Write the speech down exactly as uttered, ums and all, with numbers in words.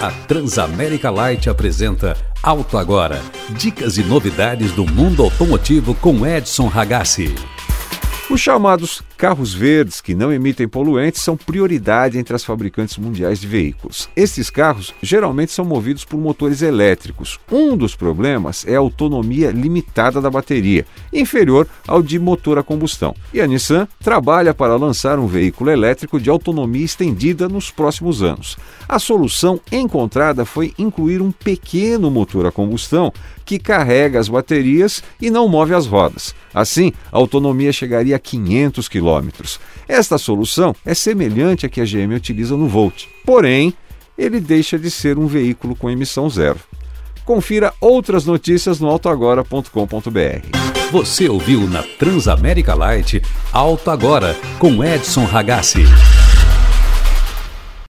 A Transamérica Light apresenta Auto Agora. Dicas e novidades do mundo automotivo com Edson Ragazzi. Os chamados carros verdes que não emitem poluentes são prioridade entre as fabricantes mundiais de veículos. Estes carros geralmente são movidos por motores elétricos. Um dos problemas é a autonomia limitada da bateria, inferior ao de motor a combustão. E a Nissan trabalha para lançar um veículo elétrico de autonomia estendida nos próximos anos. A solução encontrada foi incluir um pequeno motor a combustão que carrega as baterias e não move as rodas. Assim, a autonomia chegaria a quinhentos quilômetros. Esta solução é semelhante à que a G M utiliza no Volt, porém, ele deixa de ser um veículo com emissão zero. Confira outras notícias no auto agora ponto com ponto b r. Você ouviu na Transamérica Light Auto Agora com Edson Ragazzi.